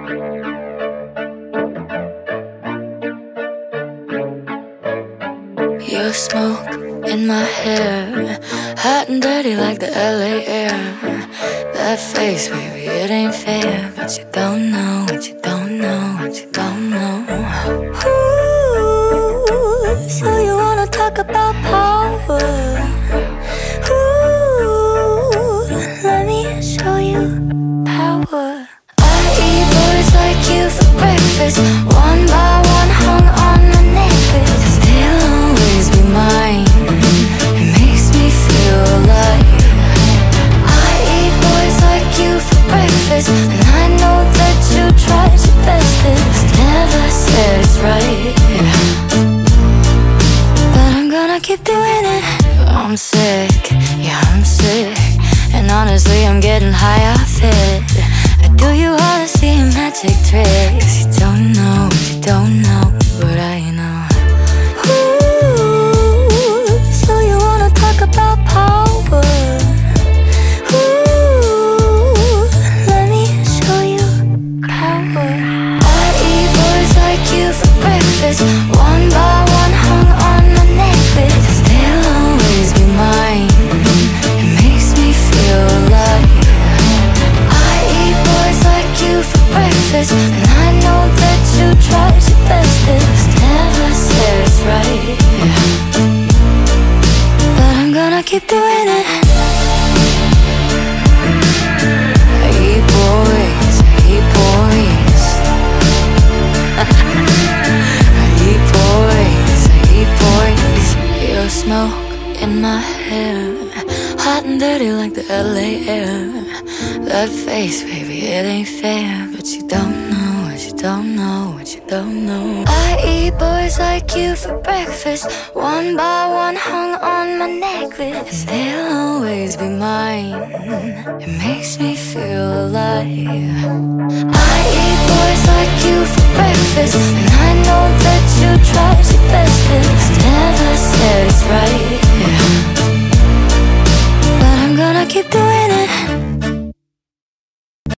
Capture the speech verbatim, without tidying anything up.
Your smoke in my hair, hot and dirty like the L A air. That face, baby, it ain't fair. But you don't know what you don't know, what you don't know. Ooh, so you wanna talk about power? Ooh, let me show you power. I eat boys like you for breakfast, one by one hung on my necklace. They'll always be mine, it makes me feel alive. I eat boys like you for breakfast, and I know that you tried your bestest. Never said it's right, but I'm gonna keep doing it. I'm sick, yeah I'm sick, and honestly I'm getting high off it. I do you all the same magic tricks. You don't know what you don't know, but I know. Ooh, so you wanna talk about power? Ooh, let me show you power. I eat boys like you for breakfast, one by one hung on my necklace. They'll always be mine, it makes me feel alive. I eat boys like you for breakfast, and I know that you tried your bestest. Never said it's right, but I'm gonna keep doing it. I eat boys, I eat boys. I eat boys, I eat boys. Your smoke in my hair, hot and dirty like the L A air. That face, baby, it ain't fair. But you don't know what you don't know, what you don't know. I eat boys like you for breakfast, one by one hung on my necklace. They'll always be mine, it makes me feel alive. I eat boys like you for breakfast, and I know that you tried your bestest. Never